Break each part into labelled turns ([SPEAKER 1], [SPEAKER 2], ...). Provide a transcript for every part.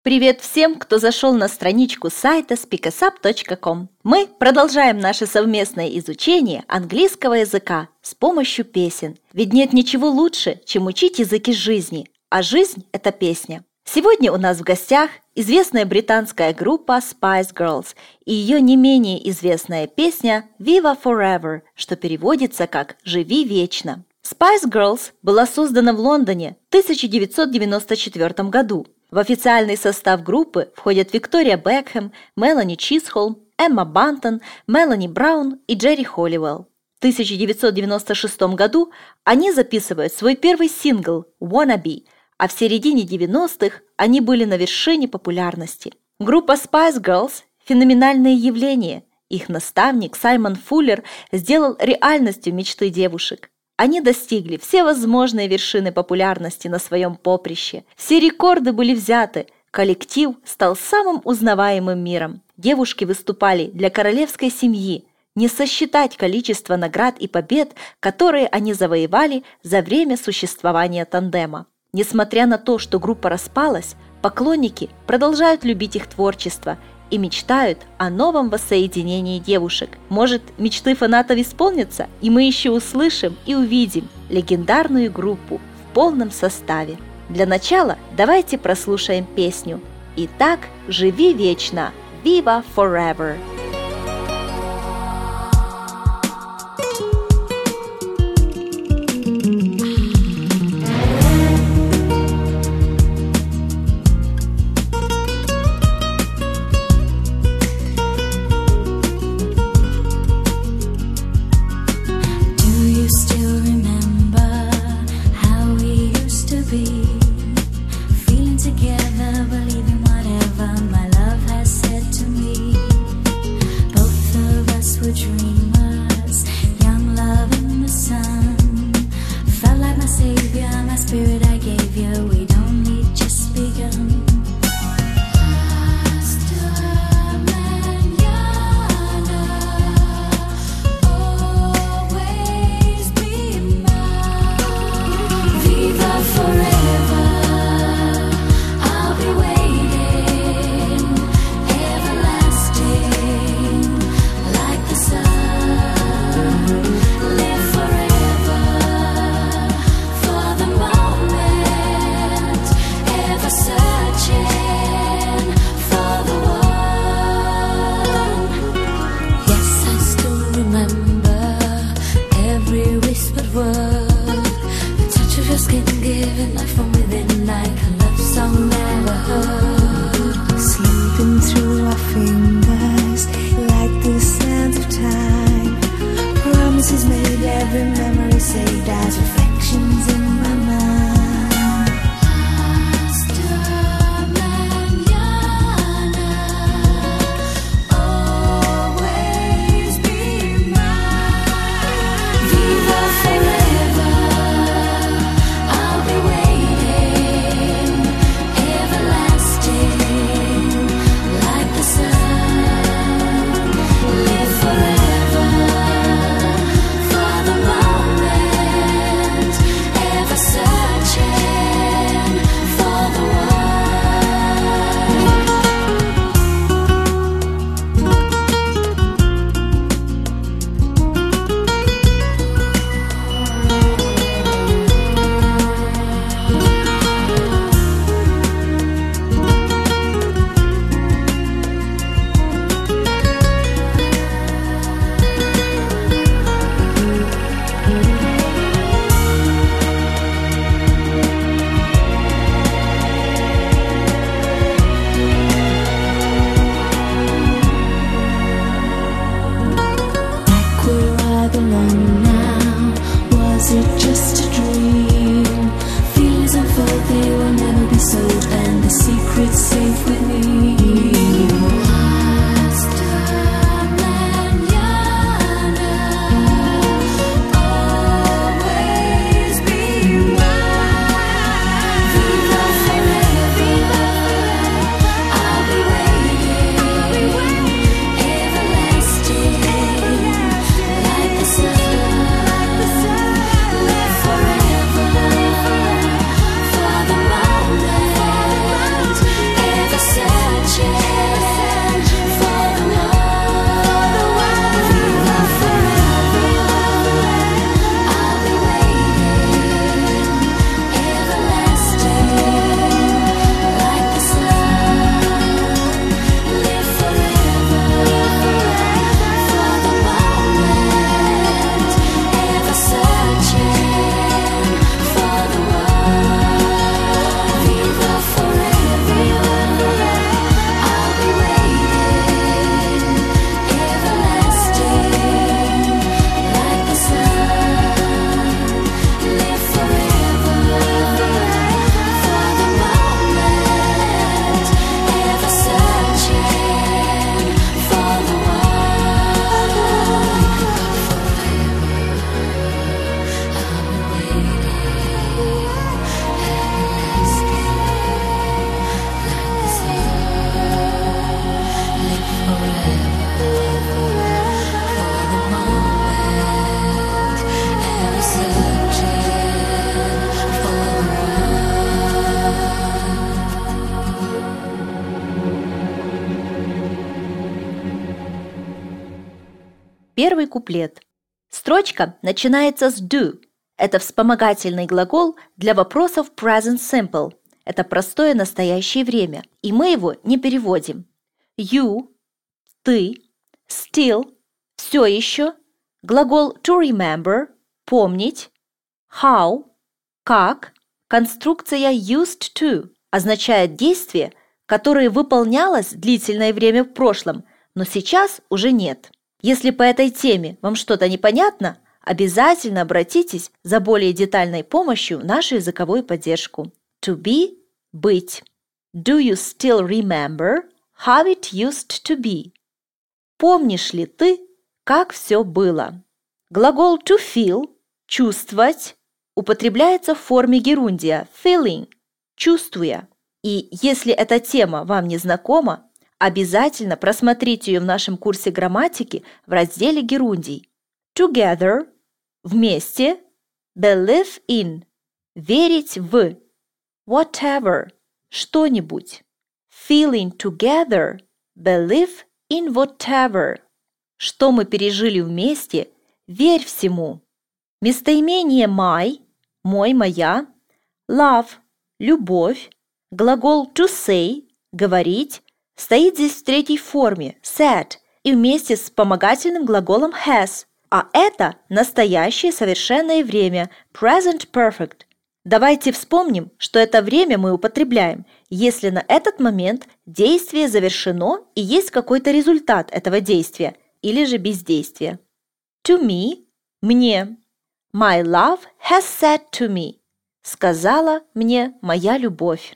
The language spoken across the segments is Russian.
[SPEAKER 1] Привет всем, кто зашел на страничку сайта speakersup.com. Мы продолжаем наше совместное изучение английского языка с помощью песен. Ведь нет ничего лучше, чем учить языки жизни, а жизнь – это песня. Сегодня у нас в гостях известная британская группа Spice Girls и ее не менее известная песня «Viva Forever», что переводится как «Живи вечно». Spice Girls была создана в Лондоне в 1994 году. В официальный состав группы входят Виктория Бекхэм, Мелани Чисхолм, Эмма Бантон, Мелани Браун и Джерри Холливелл. В 1996 году они записывают свой первый сингл «Wannabe», а в середине 90-х они были на вершине популярности. Группа Spice Girls – феноменальное явление. Их наставник Саймон Фуллер сделал реальностью мечты девушек. Они достигли все возможные вершины популярности на своем поприще. Все рекорды были взяты. Коллектив стал самым узнаваемым миром. Девушки выступали для королевской семьи. Не сосчитать количество наград и побед, которые они завоевали за время существования тандема. Несмотря на то, что группа распалась, поклонники продолжают любить их творчество и мечтают о новом воссоединении девушек. Может, мечты фанатов исполнятся, и мы еще услышим и увидим легендарную группу в полном составе. Для начала давайте прослушаем песню. Итак, живи вечно! Viva Forever!
[SPEAKER 2] Feeling together, believing whatever my love has said to me.
[SPEAKER 1] Первый куплет. Строчка начинается с do. Это вспомогательный глагол для вопросов present simple. Это простое настоящее время, и мы его не переводим. You – ты, still – все еще, глагол to remember – помнить, how – как, конструкция used to означает действие, которое выполнялось длительное время в прошлом, но сейчас уже нет. Если по этой теме вам что-то непонятно, обязательно обратитесь за более детальной помощью в нашу языковую поддержку. To be – быть. Do you still remember how it used to be? Помнишь ли ты, как все было? Глагол to feel – чувствовать употребляется в форме герундия feeling – чувствуя. И если эта тема вам не знакома, обязательно просмотрите ее в нашем курсе грамматики в разделе герундий. Together – вместе, believe in – верить в, whatever – что-нибудь. Feeling together – believe in whatever. Что мы пережили вместе, верь всему. Местоимение my – мой, моя, love – любовь, глагол to say – говорить, стоит здесь в третьей форме said и вместе с вспомогательным глаголом has, а это настоящее совершенное время present perfect. Давайте вспомним, что это время мы употребляем, если на этот момент действие завершено и есть какой-то результат этого действия или же бездействия. To me – мне. My love has said to me – сказала мне моя любовь.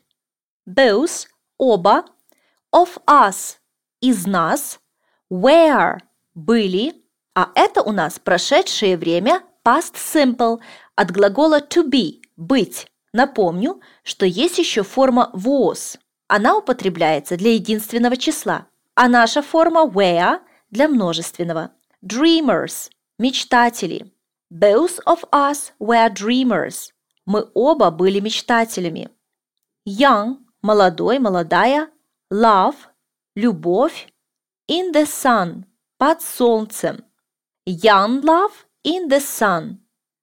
[SPEAKER 1] Both – оба, of us – из нас, were – были, а это у нас прошедшее время past simple от глагола to be – быть. Напомню, что есть еще форма was. Она употребляется для единственного числа, а наша форма were для множественного. Dreamers – мечтатели. Both of us were dreamers. Мы оба были мечтателями. Young – молодой, молодая. Love – любовь. In the sun – под солнцем. Young love in the sun.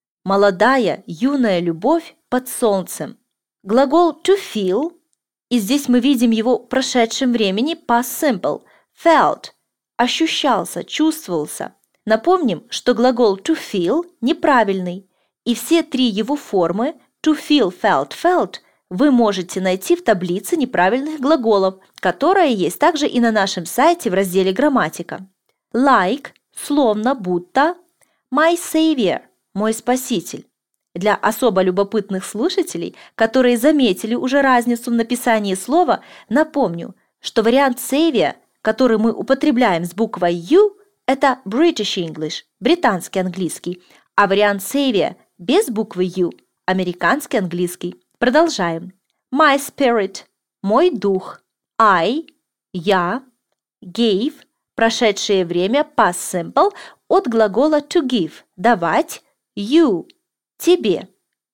[SPEAKER 1] Молодая, юная любовь под солнцем. Глагол to feel, и здесь мы видим его в прошедшем времени past simple, felt, ощущался, чувствовался. Напомним, что глагол to feel неправильный, и все три его формы to feel, felt, felt вы можете найти в таблице неправильных глаголов, которая есть также и на нашем сайте в разделе «Грамматика». Like, словно, будто, my savior, мой спаситель. Для особо любопытных слушателей, которые заметили уже разницу в написании слова, напомню, что вариант savior, который мы употребляем с буквой U, это British English, британский английский, а вариант savior без буквы U – американский английский. Продолжаем. My spirit – мой дух. I – я. Gave – прошедшее время past simple от глагола to give – давать. You – тебе.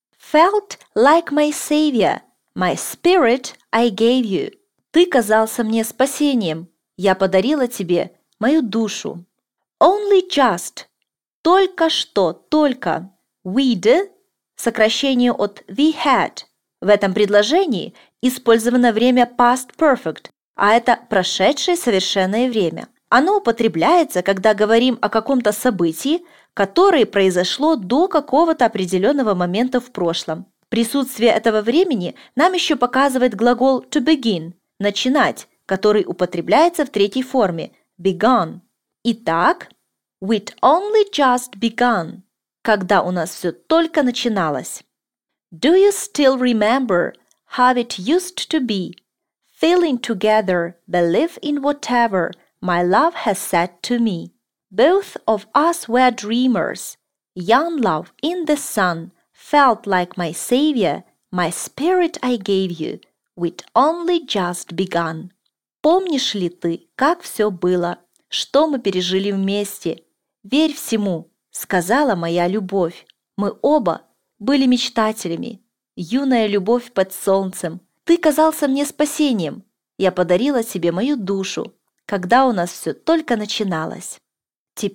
[SPEAKER 1] Felt like my savior. My spirit I gave you. Ты казался мне спасением. Я подарила тебе мою душу. Only just – только что, только. We'd – сокращение от we had. В этом предложении использовано время past perfect, а это прошедшее совершенное время. Оно употребляется, когда говорим о каком-то событии, которое произошло до какого-то определенного момента в прошлом. Присутствие этого времени нам еще показывает глагол to begin – начинать, который употребляется в третьей форме – begun. Итак, we'd only just begun, когда у нас все только начиналось. Do you still remember how it used to be? Feeling together, believe in whatever my love has said to me. Both of us were dreamers. Young love in the sun felt like my savior. My spirit I gave you. We'd only just begun. Помнишь ли ты, как все было, что мы пережили вместе? Верь всему, сказала моя любовь. Мы оба были мечтателями. Юная любовь под солнцем. Ты казался мне спасением. Я подарила тебе мою душу, когда у нас все только начиналось. Теперь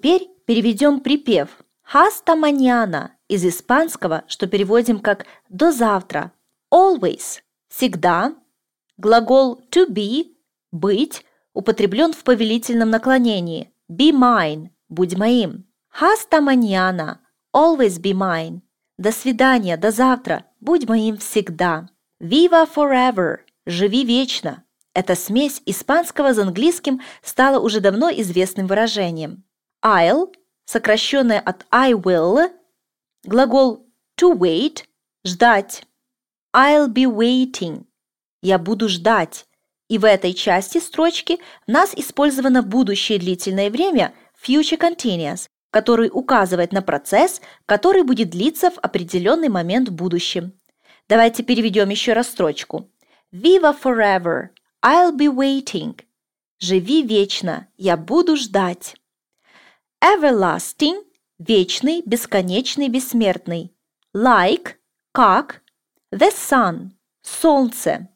[SPEAKER 1] переведем припев «hasta mañana» из испанского, что переводим как «до завтра». Always – всегда. Глагол to be – быть употреблен в повелительном наклонении. Be mine – будь моим. Hasta mañana – always be mine. До свидания, до завтра, будь моим всегда. Viva forever – живи вечно. Эта смесь испанского с английским стала уже давно известным выражением. I'll, сокращенное от I will, глагол to wait – ждать. I'll be waiting – я буду ждать. И в этой части строчки у нас использовано будущее длительное время future continuous, который указывает на процесс, который будет длиться в определенный момент в будущем. Давайте переведем еще раз строчку. Viva forever – I'll be waiting. Живи вечно, я буду ждать. Everlasting – вечный, бесконечный, бессмертный. Like – как. The sun – солнце.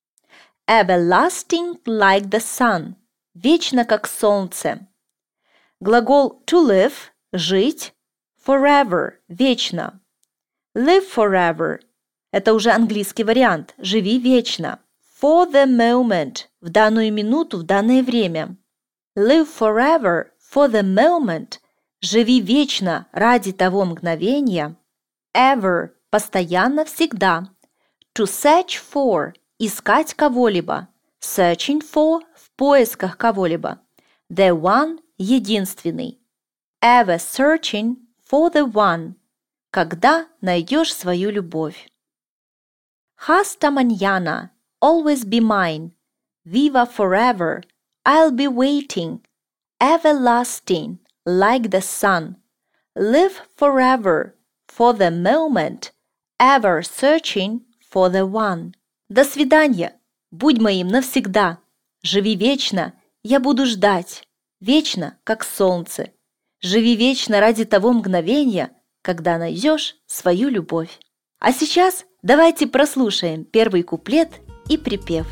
[SPEAKER 1] Everlasting like the sun – вечно как солнце. Глагол to live – жить. Forever – вечно. Live forever – это уже английский вариант. Живи вечно. For the moment – в данную минуту, в данное время. Live forever for the moment – живи вечно ради того мгновения. Ever – постоянно, всегда. To search for – искать кого-либо. Searching for – в поисках кого-либо. The one – единственный. Ever searching for the one – когда найдешь свою любовь. Hasta mañana – always be mine. Viva forever – I'll be waiting. Everlasting – like the sun. Live forever for the moment. Ever searching for the one. До свидания. Будь моим навсегда. Живи вечно. Я буду ждать. Вечно, как солнце. Живи вечно ради того мгновения, когда найдешь свою любовь. А сейчас давайте прослушаем первый куплет и припев.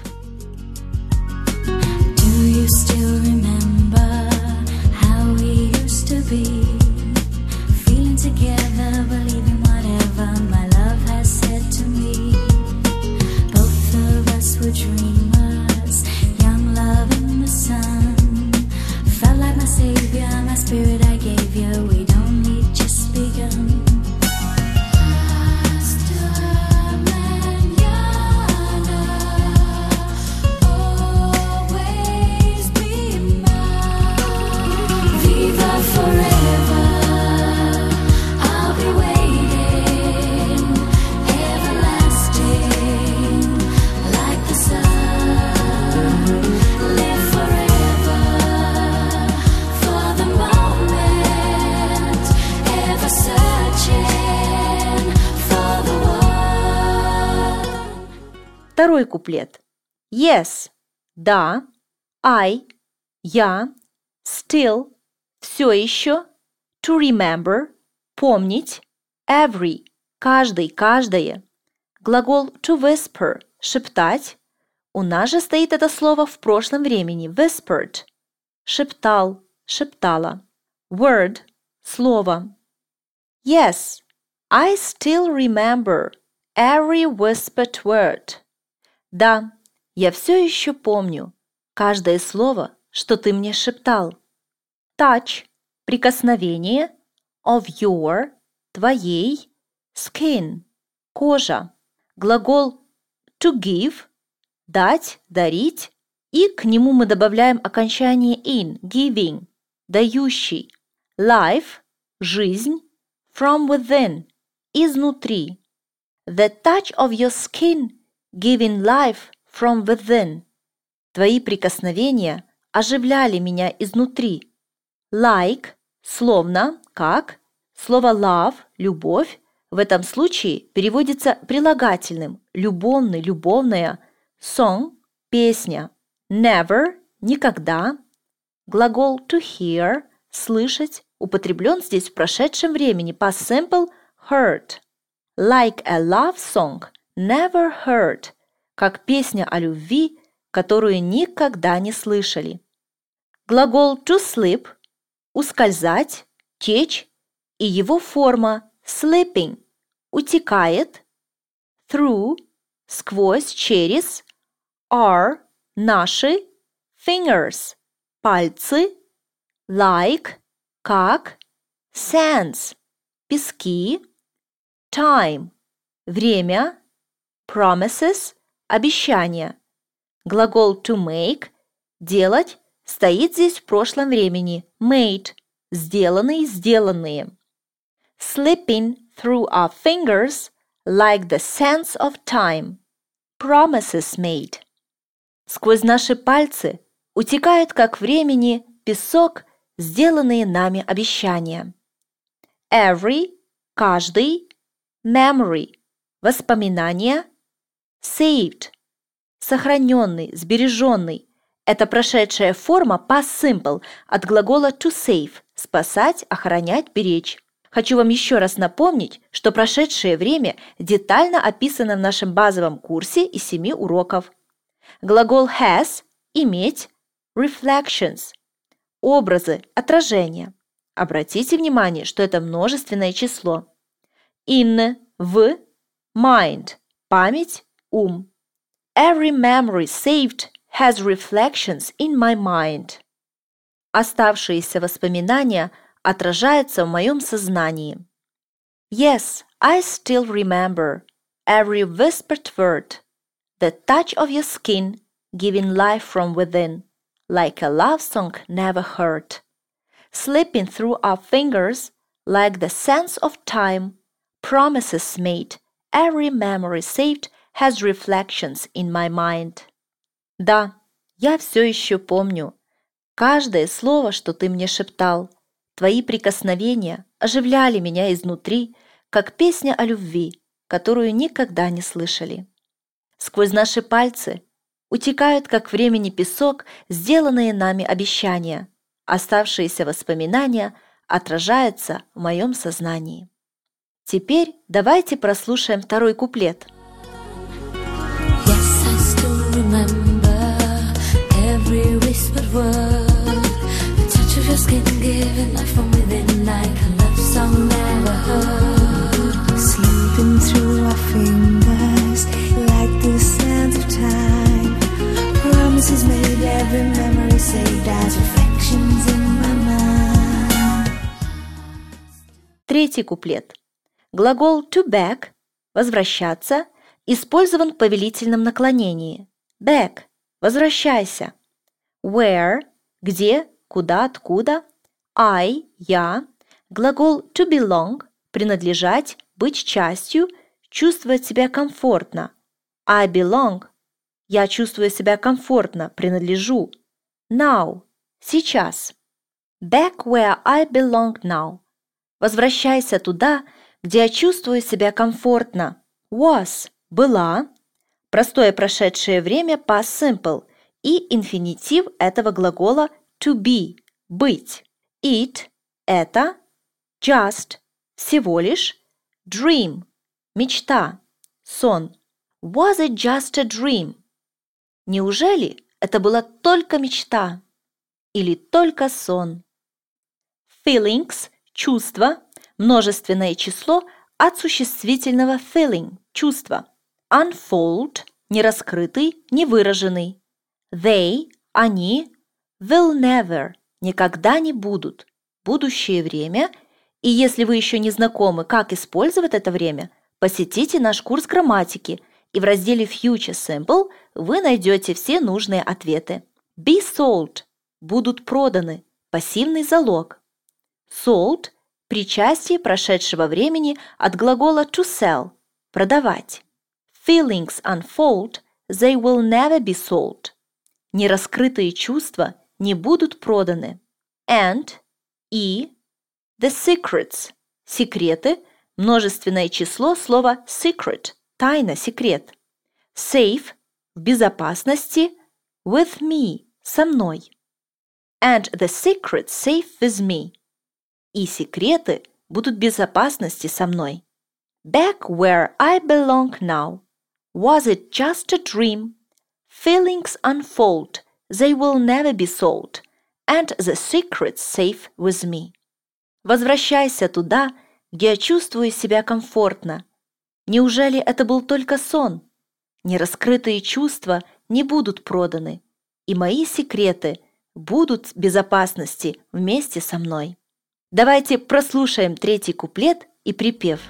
[SPEAKER 2] Do you still remember how we used to be? Feeling together, believing whatever my love has said to me. Both of us were dreamers, young love in the sun. Felt like my savior, my spirit I gave you. We'd only just begun.
[SPEAKER 1] Второй куплет. Yes – да, I – я, still – все еще, to remember – помнить, every – каждый, каждое. Глагол to whisper – шептать. У нас же стоит это слово в прошлом времени whispered – шептал, шептала. Word – слово. Yes, I still remember every whispered word. Да, я все еще помню каждое слово, что ты мне шептал. Touch – прикосновение, of your – твоей, skin – кожа. Глагол to give – дать, дарить, и к нему мы добавляем окончание in – giving – дающий. Life – жизнь, from within – изнутри. The touch of your skin – giving life from within. Твои прикосновения оживляли меня изнутри. Like – словно, как. Слово love – любовь. В этом случае переводится прилагательным любовный, любовная. Song – песня. Never – никогда. Глагол to hear – слышать употреблен здесь в прошедшем времени past simple heard. Like a love song – never heard, как песня о любви, которую никогда не слышали. Глагол to slip – ускользать, течь, и его форма slipping – утекает, through – сквозь, через, our – наши, fingers – пальцы, like – как, sands – пески, time – время, promises – обещания. Глагол to make – делать стоит здесь в прошлом времени, made – сделанный, сделанные. Slipping through our fingers like the sands of time, promises made. Сквозь наши пальцы утекает, как времени, песок, сделанные нами обещания. Every – каждый, memory – воспоминание, saved – сохраненный, сбереженный. Это прошедшая форма past simple от глагола to save – спасать, охранять, беречь. Хочу вам еще раз напомнить, что прошедшее время детально описано в нашем базовом курсе из 7 уроков. Глагол has – иметь, reflections – образы, отражения. Обратите внимание, что это множественное число. In – в, mind – память, ум. Every memory saved has reflections in my mind. Оставшиеся воспоминания отражаются в моем сознании. Yes, I still remember every whispered word, the touch of your skin giving life from within, like a love song never heard, slipping through our fingers like the sands of time, promises made, every memory saved has reflections in my mind. Да, я все еще помню. Каждое слово, что ты мне шептал, твои прикосновения оживляли меня изнутри, как песня о любви, которую никогда не слышали. Сквозь наши пальцы утекают, как времени песок, сделанные нами обещания. Оставшиеся воспоминания отражаются в моем сознании. Теперь давайте прослушаем второй куплет.
[SPEAKER 2] Yes, I still remember every whispered word, the touch of your skin giving life from within, like a love song never heard, slipping through our fingers like the sands of time, promises made, every memory saved as reflections in my mind.
[SPEAKER 1] Третий куплет. Глагол to back – возвращаться – использован в повелительном наклонении. Back – возвращайся. Where – где, куда, откуда. I – я. Глагол to belong – принадлежать, быть частью, чувствовать себя комфортно. I belong – я чувствую себя комфортно, принадлежу. Now – сейчас. Back where I belong now. Возвращайся туда, где я чувствую себя комфортно. Was – была, простое прошедшее время past simple и инфинитив этого глагола to be – быть. It – это, just – всего лишь, dream – мечта, сон. Was it just a dream? Неужели это была только мечта или только сон? Feelings – чувство, множественное число от существительного feeling – чувство. Unfold – нераскрытый, невыраженный. They – они. Will never – никогда не будут. Будущее время. И если вы еще не знакомы, как использовать это время, посетите наш курс грамматики, и в разделе Future Simple вы найдете все нужные ответы. Be sold – будут проданы, пассивный залог. Sold – причастие прошедшего времени от глагола to sell – продавать. Feelings unfold, they will never be sold. Нераскрытые чувства не будут проданы. And – и. The secrets – секреты, множественное число слова secret – тайна, секрет. Safe – в безопасности, with me – со мной. And the secrets safe with me. И секреты будут в безопасности со мной. Back where I belong now. Was it just a dream? Feelings unfold, they will never be sold. And the secrets safe with me. Возвращайся туда, где я чувствую себя комфортно. Неужели это был только сон? Нераскрытые чувства не будут проданы, и мои секреты будут в безопасности вместе со мной. Давайте прослушаем третий куплет и припев.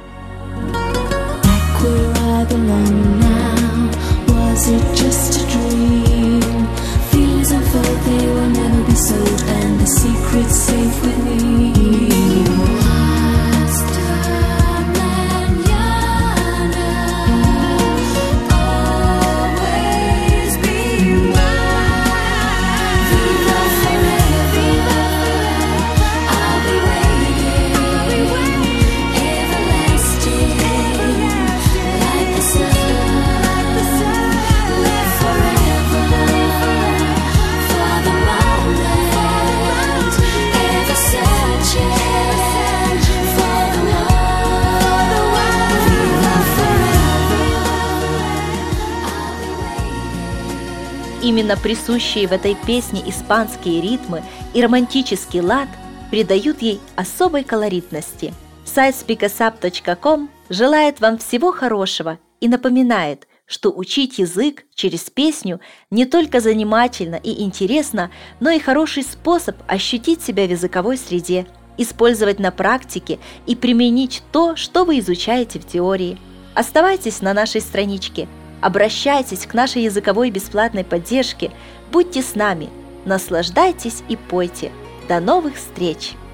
[SPEAKER 2] Was it just a dream? Feelings unfold, they will never be sold, and the secret's safe with me.
[SPEAKER 1] Именно присущие в этой песне испанские ритмы и романтический лад придают ей особой колоритности. Сайт speakersup.com желает вам всего хорошего и напоминает, что учить язык через песню не только занимательно и интересно, но и хороший способ ощутить себя в языковой среде, использовать на практике и применить то, что вы изучаете в теории. Оставайтесь на нашей страничке. Обращайтесь к нашей языковой бесплатной поддержке, будьте с нами, наслаждайтесь и пойте. До новых встреч!